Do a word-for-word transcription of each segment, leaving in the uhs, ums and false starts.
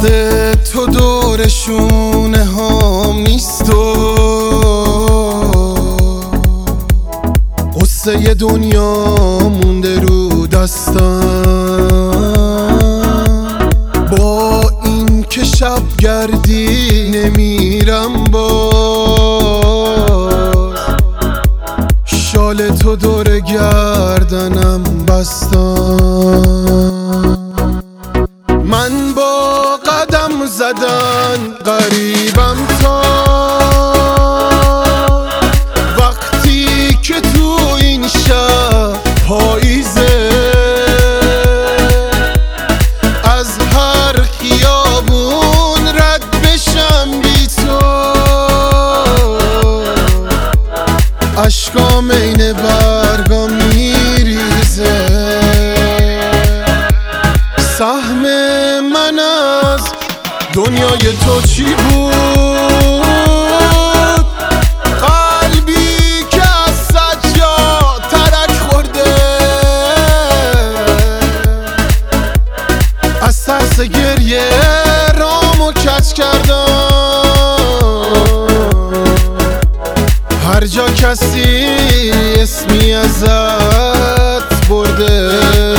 تو دور شونه هام نیست و قصه دنیا مونده رو دستم. با این که شب گردی نمیرم باز، شال تو دور گردنم بستم. من با قدم زدن غریبم تا وقتی که تو این شهر پاییزه، از هر خیابون رد بشم بی تو، اشکام این برگا میریزه. سهم من از دنیای تو چی بود؟ قلبی که از سجاد ترک خورده، از ترس گریه رامو کج کردم. هر جا کسی اسمی ازت برده،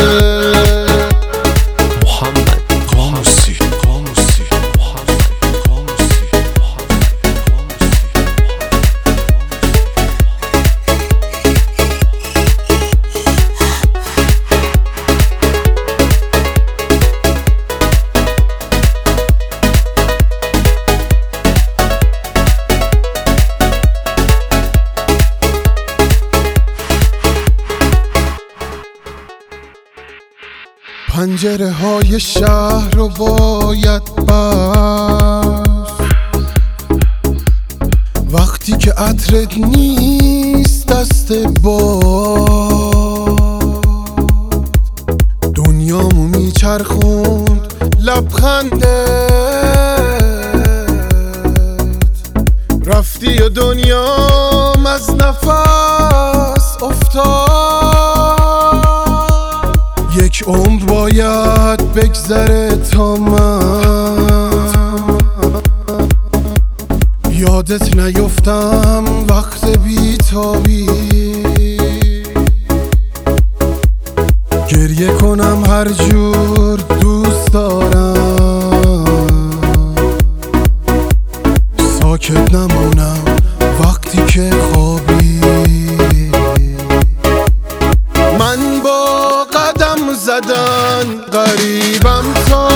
پنجره های شهر رو باید بست وقتی که عطرت نیست دست باد. دنیامو میچرخوند لبخندت، رفتی و دنیام از نفس افتاد. یک عمر باید بگذره تا من یادت نیفتم وقت بیتابی. گریه کنم هر جور دوست دارم، ساکت نمونم وقتی که خوابی. من با قدم زدن غریبم تا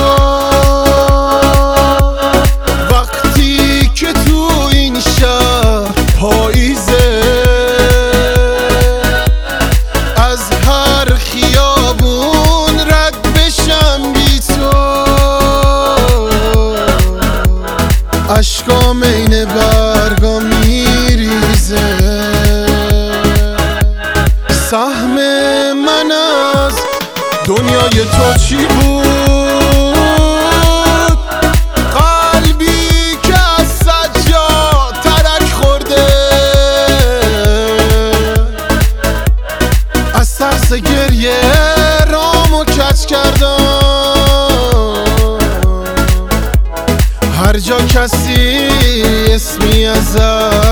وقتی که تو این شهر پاییزه، از هر خیابون رد بشم بی تو، اشکام این برگا میریزه. سهم من از دنیای تو چی بود؟ قلبی که از سجاد ترک خورده، از ترس گریه رامو کج کردم. هر جا کسی اسمی ازت